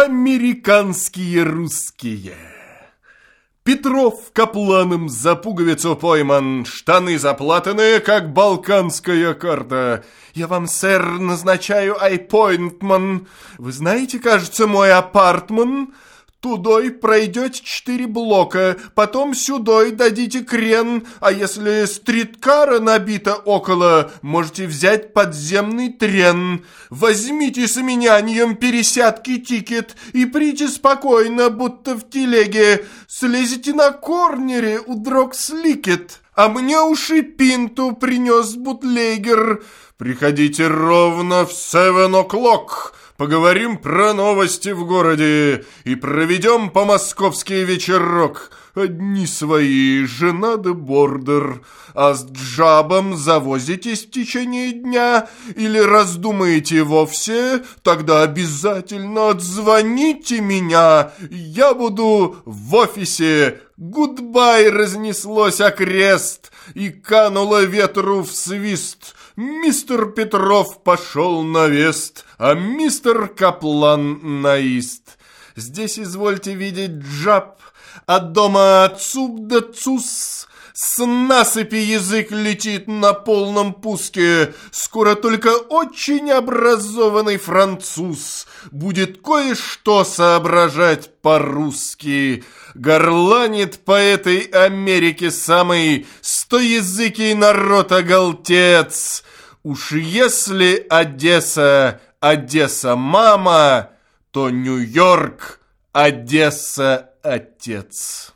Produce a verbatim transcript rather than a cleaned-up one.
Американские русские. Петров капланом за пуговицу пойман, штаны заплатанные, как балканская карта. Я вам, сэр, назначаю айпойнтман. Вы знаете, кажется, мой апартман? Тудой пройдете четыре блока, потом сюдой дадите крен, а если стриткара набито около, можете взять подземный трен. Возьмите с менянием пересядки тикет и прите спокойно, будто в телеге. Слезете на корнере у Дроксликет, а мне уж и пинту принес бутлегер. Приходите ровно в севен о'клок. Поговорим про новости в городе и проведем по-московски вечерок. Одни свои, жена де бордер. А с джабом завозитесь в течение дня или раздумаете вовсе? Тогда обязательно отзвоните меня. Я буду в офисе. Гудбай разнеслось окрест и кануло ветру в свист. Мистер Петров пошел на вест, а мистер Каплан на ист. Здесь извольте видеть джаб, от дома цуп да цус. С насыпи язык летит на полном пуске. Скоро только очень образованный француз будет кое-что соображать по-русски. Горланит по этой Америке самый стоязыкий народ-оголтец. Уж если Одесса, Одесса мама, то Нью-Йорк, Одесса отец.